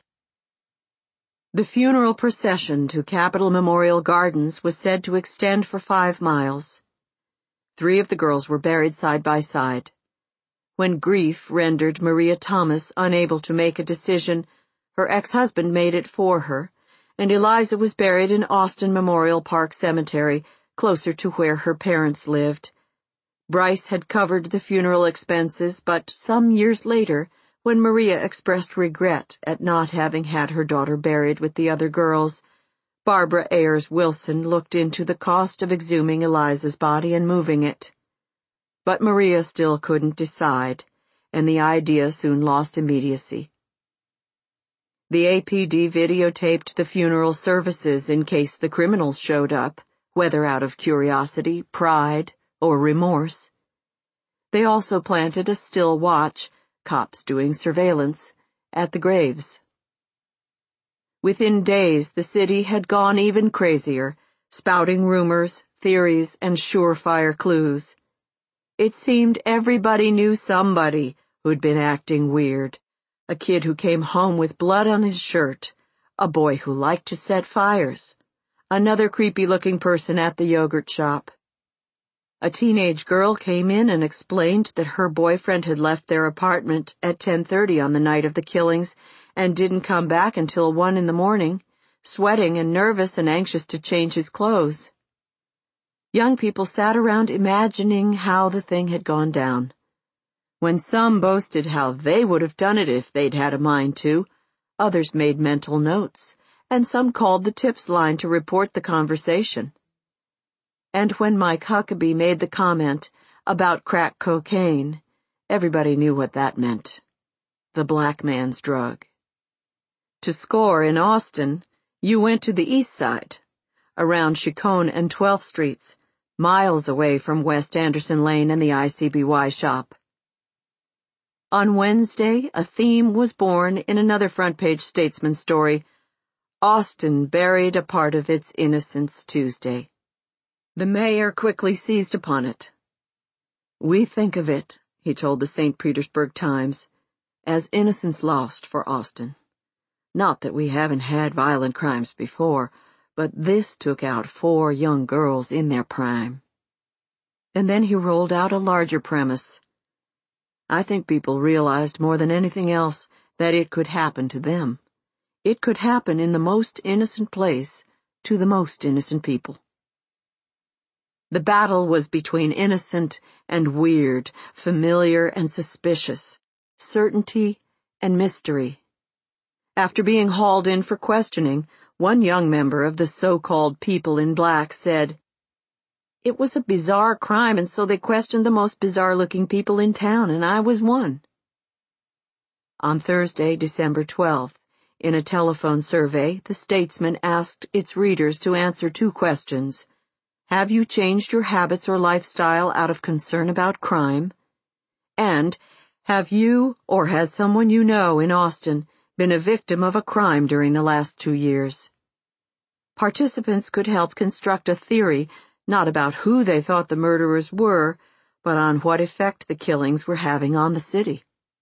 The funeral procession to Capitol Memorial Gardens was said to extend for 5 miles. 3 of the girls were buried side by side. When grief rendered Maria Thomas unable to make a decision, her ex-husband made it for her, and Eliza was buried in Austin Memorial Park Cemetery, closer to where her parents lived. Bryce had covered the funeral expenses, but some years later, when Maria expressed regret at not having had her daughter buried with the other girls, Barbara Ayers Wilson looked into the cost of exhuming Eliza's body and moving it. But Maria still couldn't decide, and the idea soon lost immediacy. The APD videotaped the funeral services in case the criminals showed up, whether out of curiosity, pride, or remorse. They also planted a still watch, cops doing surveillance, at the graves. Within days, the city had gone even crazier, spouting rumors, theories, and surefire clues. It seemed everybody knew somebody who'd been acting weird. A kid who came home with blood on his shirt, a boy who liked to set fires, another creepy-looking person at the yogurt shop. A teenage girl came in and explained that her boyfriend had left their apartment at 10:30 on the night of the killings and didn't come back until 1 in the morning, sweating and nervous and anxious to change his clothes. Young people sat around imagining how the thing had gone down. When some boasted how they would have done it if they'd had a mind to, others made mental notes, and some called the tips line to report the conversation. And when Mike Huckabee made the comment about crack cocaine, everybody knew what that meant. The black man's drug. To score in Austin, you went to the east side, around Chicone and 12th Streets, miles away from West Anderson Lane and the ICBY shop. On Wednesday, a theme was born in another front-page Statesman story. Austin buried a part of its innocence Tuesday. The mayor quickly seized upon it. "We think of it," he told the St. Petersburg Times, "as innocence lost for Austin. Not that we haven't had violent crimes before, but this took out 4 young girls in their prime." And then he rolled out a larger premise. "I think people realized more than anything else that it could happen to them. It could happen in the most innocent place to the most innocent people." The battle was between innocent and weird, familiar and suspicious, certainty and mystery. After being hauled in for questioning, one young member of the so-called People in Black said, "It was a bizarre crime, and so they questioned the most bizarre-looking people in town, and I was one." On Thursday, December 12th, in a telephone survey, the Statesman asked its readers to answer 2 questions. Have you changed your habits or lifestyle out of concern about crime? And have you, or has someone you know in Austin, been a victim of a crime during the last 2 years? Participants could help construct a theory not about who they thought the murderers were, but on what effect the killings were having on the city.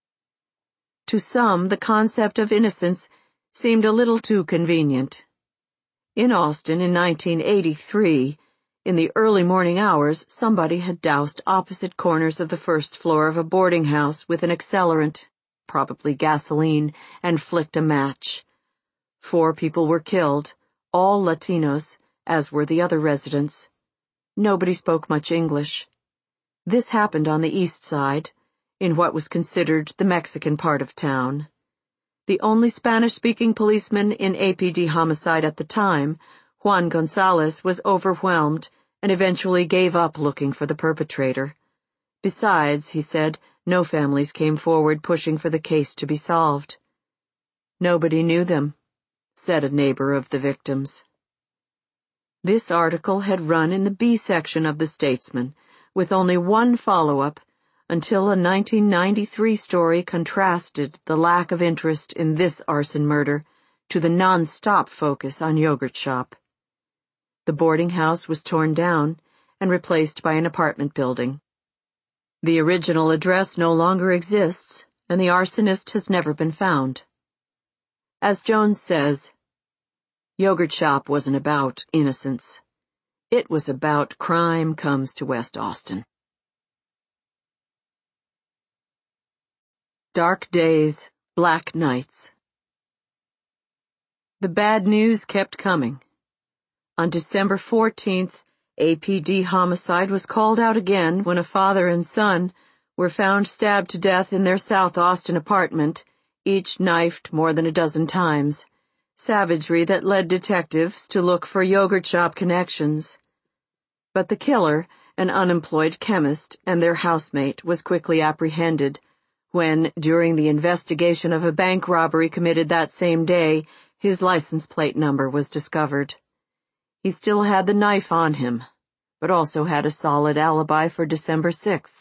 To some, the concept of innocence seemed a little too convenient. In Austin in 1983, in the early morning hours, somebody had doused opposite corners of the first floor of a boarding house with an accelerant, probably gasoline, and flicked a match. 4 people were killed, all Latinos, as were the other residents. Nobody spoke much English. This happened on the east side, in what was considered the Mexican part of town. The only Spanish-speaking policeman in APD homicide at the time, Juan Gonzalez, was overwhelmed and eventually gave up looking for the perpetrator. Besides, he said, no families came forward pushing for the case to be solved. "Nobody knew them," said a neighbor of the victims. This article had run in the B section of the Statesman, with only one follow-up, until a 1993 story contrasted the lack of interest in this arson murder to the non-stop focus on Yogurt Shop. The boarding house was torn down and replaced by an apartment building. The original address no longer exists, and the arsonist has never been found. As Jones says, Yogurt Shop wasn't about innocence. It was about crime comes to West Austin. Dark days, black nights. The bad news kept coming. On December 14th, APD homicide was called out again when a father and son were found stabbed to death in their South Austin apartment, each knifed more than a dozen times. Savagery that led detectives to look for yogurt shop connections. But the killer, an unemployed chemist, and their housemate was quickly apprehended when, during the investigation of a bank robbery committed that same day, his license plate number was discovered. He still had the knife on him, but also had a solid alibi for December 6th.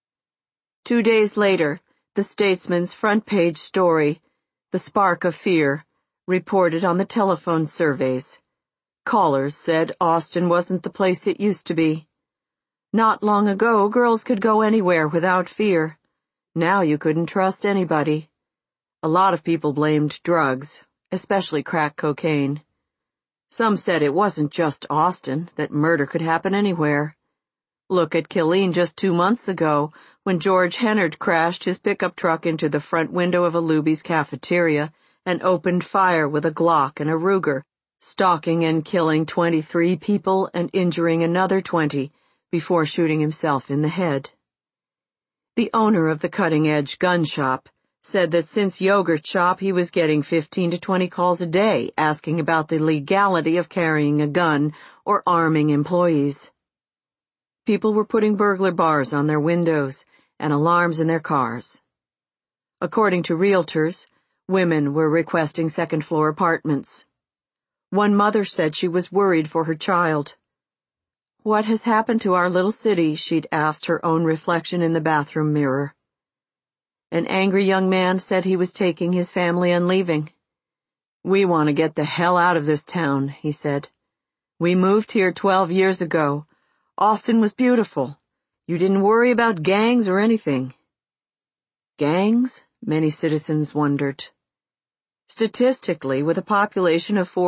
2 days later, the Statesman's front-page story, "The Spark of Fear," reported on the telephone surveys. Callers said Austin wasn't the place it used to be. Not long ago, girls could go anywhere without fear. Now you couldn't trust anybody. A lot of people blamed drugs, especially crack cocaine. Some said it wasn't just Austin, that murder could happen anywhere. Look at Killeen just 2 months ago, when George Hennard crashed his pickup truck into the front window of a Luby's cafeteria and opened fire with a Glock and a Ruger, stalking and killing 23 people and injuring another 20 before shooting himself in the head. The owner of the Cutting Edge gun shop said that since Yogurt Shop he was getting 15 to 20 calls a day asking about the legality of carrying a gun or arming employees. People were putting burglar bars on their windows and alarms in their cars. According to realtors, women were requesting second-floor apartments. One mother said she was worried for her child. "What has happened to our little city?" she'd asked her own reflection in the bathroom mirror. An angry young man said he was taking his family and leaving. "We want to get the hell out of this town," he said. "We moved here 12 years ago. Austin was beautiful. You didn't worry about gangs or anything." Gangs? Many citizens wondered. Statistically, with a population of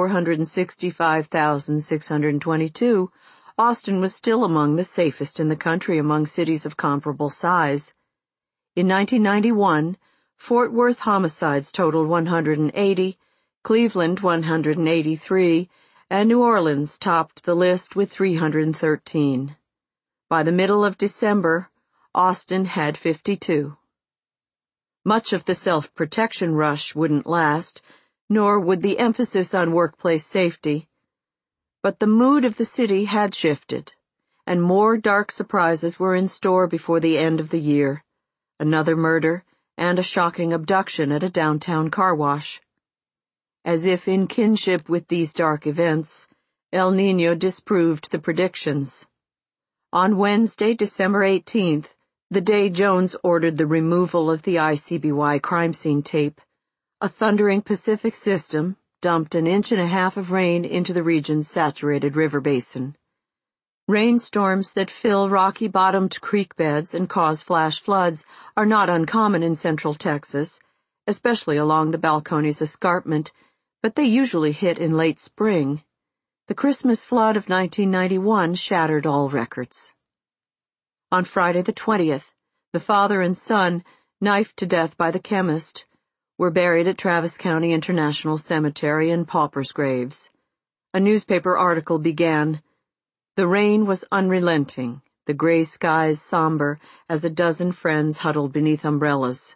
465,622, Austin was still among the safest in the country among cities of comparable size. In 1991, Fort Worth homicides totaled 180, Cleveland 183, and New Orleans topped the list with 313. By the middle of December, Austin had 52. Much of the self-protection rush wouldn't last, nor would the emphasis on workplace safety. But the mood of the city had shifted, and more dark surprises were in store before the end of the year. Another murder and a shocking abduction at a downtown car wash. As if in kinship with these dark events, El Niño disproved the predictions. On Wednesday, December 18th, the day Jones ordered the removal of the ICBY crime scene tape, a thundering Pacific system dumped 1.5 inches of rain into the region's saturated river basin. Rainstorms that fill rocky-bottomed creek beds and cause flash floods are not uncommon in central Texas, especially along the Balcones escarpment, but they usually hit in late spring. The Christmas flood of 1991 shattered all records. On Friday the 20th, the father and son, knifed to death by the chemist, were buried at Travis County International Cemetery in paupers' graves. A newspaper article began, "The rain was unrelenting, the gray skies somber as a dozen friends huddled beneath umbrellas."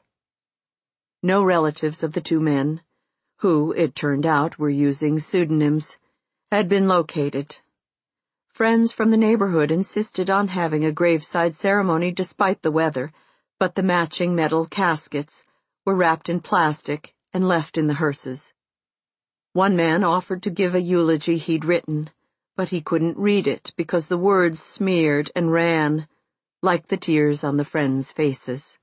No relatives of the two men, who, it turned out, were using pseudonyms, had been located. Friends from the neighborhood insisted on having a graveside ceremony despite the weather, but the matching metal caskets were wrapped in plastic and left in the hearses. One man offered to give a eulogy he'd written, but he couldn't read it because the words smeared and ran, like the tears on the friends' faces.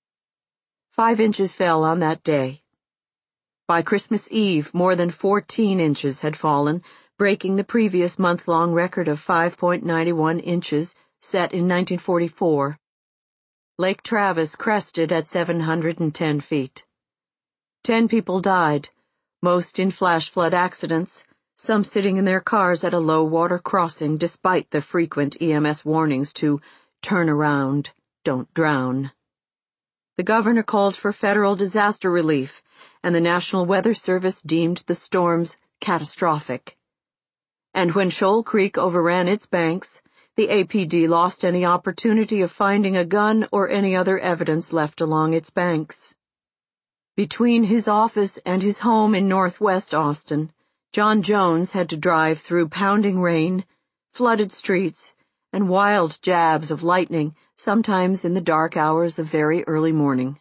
5 inches fell on that day. By Christmas Eve, more than 14 inches had fallen, breaking the previous month-long record of 5.91 inches set in 1944. Lake Travis crested at 710 feet. 10 people died, most in flash flood accidents, some sitting in their cars at a low-water crossing despite the frequent EMS warnings to turn around, don't drown. The governor called for federal disaster relief, and the National Weather Service deemed the storms catastrophic. And when Shoal Creek overran its banks, the APD lost any opportunity of finding a gun or any other evidence left along its banks. Between his office and his home in northwest Austin, John Jones had to drive through pounding rain, flooded streets, and wild jabs of lightning, sometimes in the dark hours of very early morning.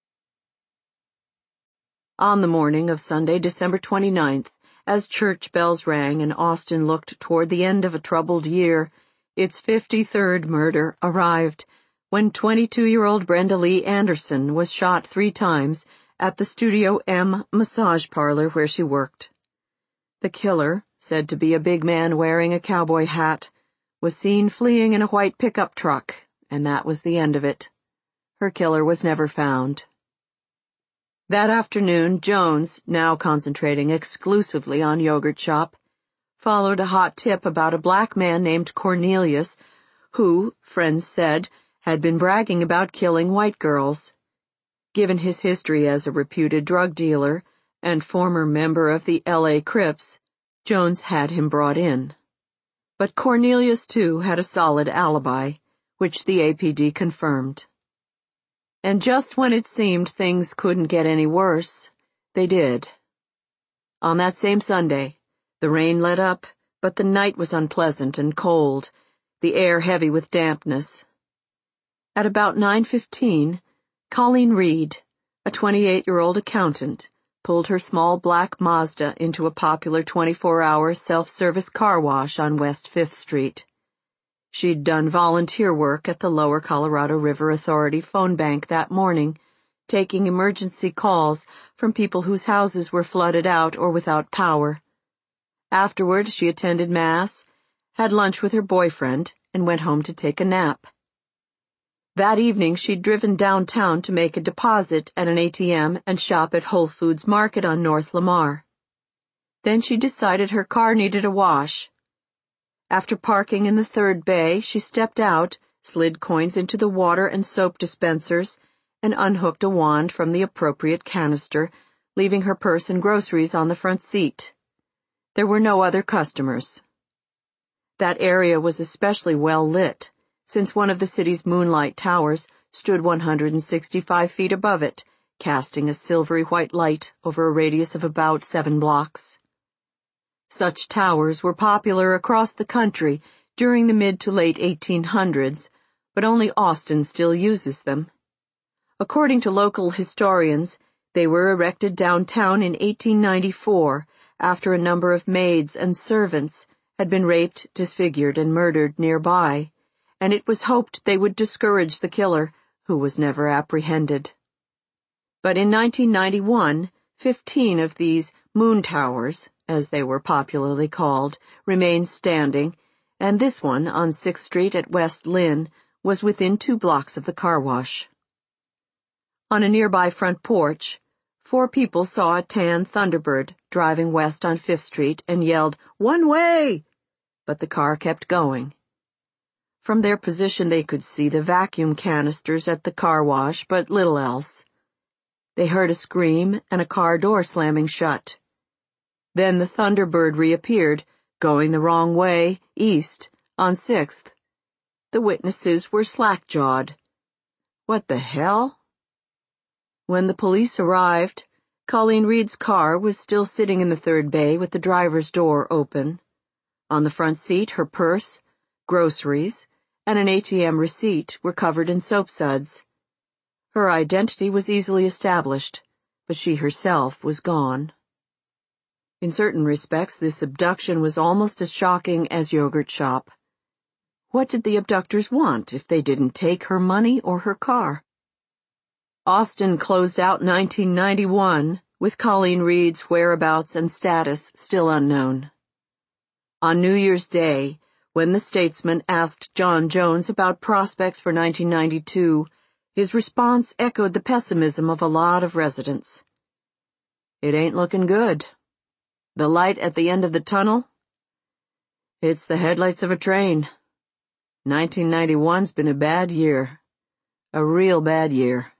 On the morning of Sunday, December 29th, as church bells rang and Austin looked toward the end of a troubled year, its 53rd murder arrived when 22-year-old Brenda Lee Anderson was shot 3 times at the Studio M massage parlor where she worked. The killer, said to be a big man wearing a cowboy hat, was seen fleeing in a white pickup truck, and that was the end of it. Her killer was never found. That afternoon, Jones, now concentrating exclusively on Yogurt Shop, followed a hot tip about a black man named Cornelius who, friends said, had been bragging about killing white girls. Given his history as a reputed drug dealer and former member of the L.A. Crips, Jones had him brought in. But Cornelius, too, had a solid alibi, which the APD confirmed. And just when it seemed things couldn't get any worse, they did. On that same Sunday, the rain let up, but the night was unpleasant and cold, the air heavy with dampness. At about 9:15, Colleen Reed, a 28-year-old accountant, pulled her small black Mazda into a popular 24-hour self-service car wash on West 5th Street. She'd done volunteer work at the Lower Colorado River Authority phone bank that morning, taking emergency calls from people whose houses were flooded out or without power. Afterward, she attended Mass, had lunch with her boyfriend, and went home to take a nap. That evening, she'd driven downtown to make a deposit at an ATM and shop at Whole Foods Market on North Lamar. Then she decided her car needed a wash. After parking in the third bay, she stepped out, slid coins into the water and soap dispensers, and unhooked a wand from the appropriate canister, leaving her purse and groceries on the front seat. There were no other customers. That area was especially well lit, since one of the city's moonlight towers stood 165 feet above it, casting a silvery white light over a radius of about 7 blocks. Such towers were popular across the country during the mid to late 1800s, but only Austin still uses them. According to local historians, they were erected downtown in 1894 after a number of maids and servants had been raped, disfigured, and murdered nearby, and it was hoped they would discourage the killer, who was never apprehended. But in 1991, 15 of these moon towers, as they were popularly called, remained standing, and this one on 6th Street at West Lynn was within 2 blocks of the car wash. On a nearby front porch, 4 people saw a tan Thunderbird driving west on 5th Street and yelled, "One way!" But the car kept going. From their position they could see the vacuum canisters at the car wash, but little else. They heard a scream and a car door slamming shut. Then the Thunderbird reappeared, going the wrong way, east, on 6th. The witnesses were slack-jawed. What the hell? When the police arrived, Colleen Reed's car was still sitting in the third bay with the driver's door open. On the front seat, her purse, groceries, and an ATM receipt were covered in soap suds. Her identity was easily established, but she herself was gone. In certain respects, this abduction was almost as shocking as Yogurt Shop. What did the abductors want if they didn't take her money or her car? Austin closed out 1991 with Colleen Reed's whereabouts and status still unknown. On New Year's Day, when the Statesman asked John Jones about prospects for 1992, his response echoed the pessimism of a lot of residents. It ain't looking good. The light at the end of the tunnel? It's the headlights of a train. 1991's been a bad year. A real bad year.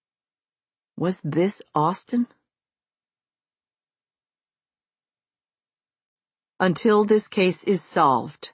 Was this Austin? until this case is solved.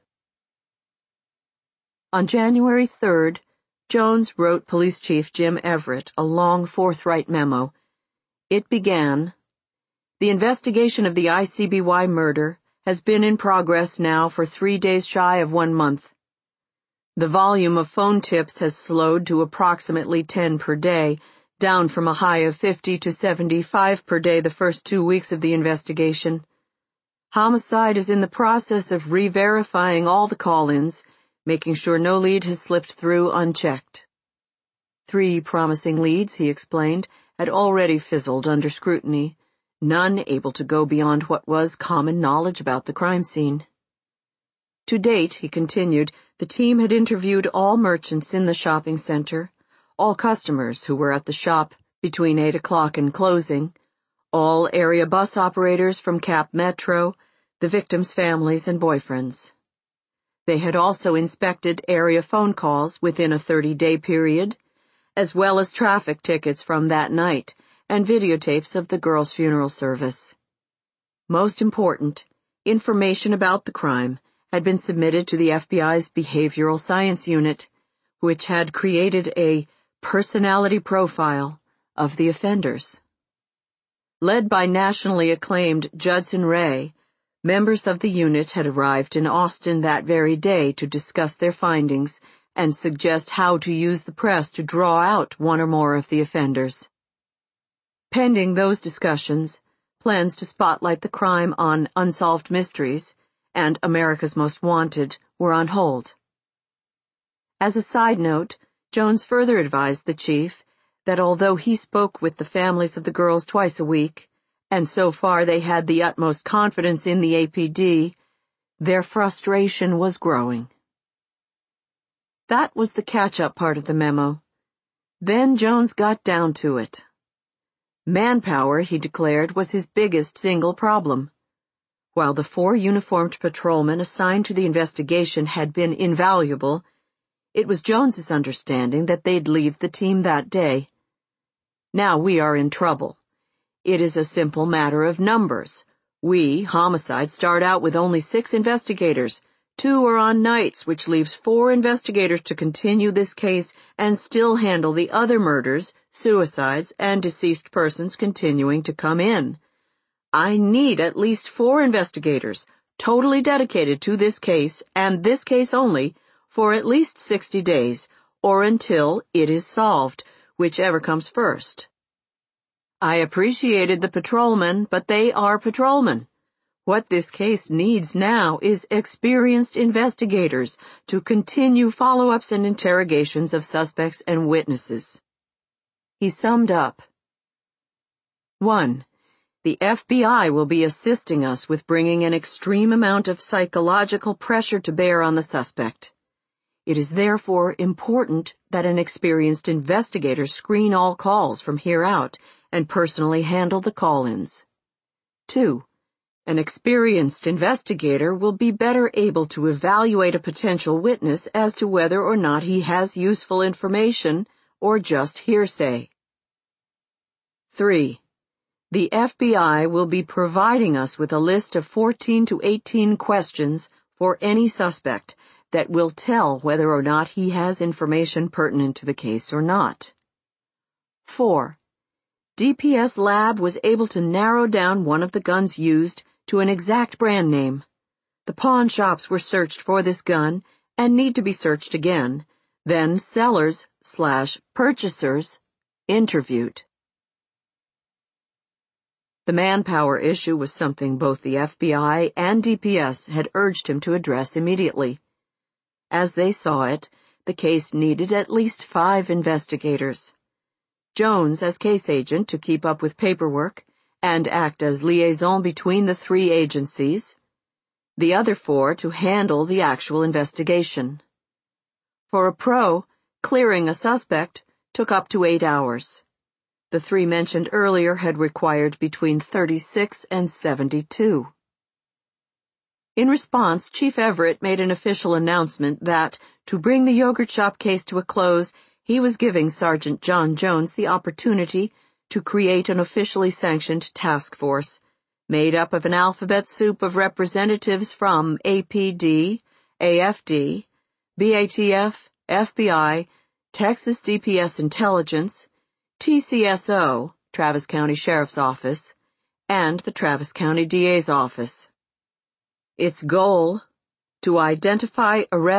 On January 3rd, Jones wrote Police Chief Jim Everett a long, forthright memo. It began, "The investigation of the ICBY murder has been in progress now for 3 days shy of 1 month. The volume of phone tips has slowed to approximately 10 per day, down from a high of 50 to 75 per day the first 2 weeks of the investigation. Homicide is in the process of re-verifying all the call-ins, making sure no lead has slipped through unchecked." 3 promising leads, he explained, had already fizzled under scrutiny, none able to go beyond what was common knowledge about the crime scene. To date, he continued, the team had interviewed all merchants in the shopping center, all customers who were at the shop between 8 o'clock and closing, all area bus operators from Cap Metro, the victims' families and boyfriends. They had also inspected area phone calls within a 30-day period, as well as traffic tickets from that night and videotapes of the girl's funeral service. Most important, information about the crime had been submitted to the FBI's Behavioral Science Unit, which had created a personality profile of the offenders. Led by nationally acclaimed Judson Ray, members of the unit had arrived in Austin that very day to discuss their findings and suggest how to use the press to draw out one or more of the offenders. Pending those discussions, plans to spotlight the crime on Unsolved Mysteries and America's Most Wanted were on hold. As a side note, Jones further advised the chief that although he spoke with the families of the girls twice a week, and so far they had the utmost confidence in the APD, their frustration was growing. That was the catch-up part of the memo. Then Jones got down to it. Manpower, he declared, was his biggest single problem. While the 4 uniformed patrolmen assigned to the investigation had been invaluable, it was Jones's understanding that they'd leave the team that day. "Now we are in trouble. It is a simple matter of numbers. We, homicide, start out with only 6 investigators. 2 are on nights, which leaves 4 investigators to continue this case and still handle the other murders, suicides, and deceased persons continuing to come in. I need at least 4 investigators, totally dedicated to this case, and this case only, for at least 60 days, or until it is solved, whichever comes first. I appreciated the patrolmen, but they are patrolmen. What this case needs now is experienced investigators to continue follow-ups and interrogations of suspects and witnesses." He summed up. 1. The FBI will be assisting us with bringing an extreme amount of psychological pressure to bear on the suspect. It is therefore important that an experienced investigator screen all calls from here out and personally handle the call-ins. 2. An experienced investigator will be better able to evaluate a potential witness as to whether or not he has useful information or just hearsay. 3. The FBI will be providing us with a list of 14 to 18 questions for any suspect that will tell whether or not he has information pertinent to the case or not. 4. DPS Lab was able to narrow down one of the guns used to an exact brand name. The pawn shops were searched for this gun and need to be searched again, then sellers/purchasers interviewed. The manpower issue was something both the FBI and DPS had urged him to address immediately. As they saw it, the case needed at least 5 investigators. Jones as case agent to keep up with paperwork and act as liaison between the 3 agencies, the other 4 to handle the actual investigation. For a pro, clearing a suspect took up to 8 hours. The 3 mentioned earlier had required between 36 and 72. In response, Chief Everett made an official announcement that, to bring the yogurt shop case to a close, he was giving Sergeant John Jones the opportunity to create an officially sanctioned task force, made up of an alphabet soup of representatives from APD, AFD, BATF, FBI, Texas DPS Intelligence, TCSO, Travis County Sheriff's Office, and the Travis County DA's Office. Its goal: to identify, arrest,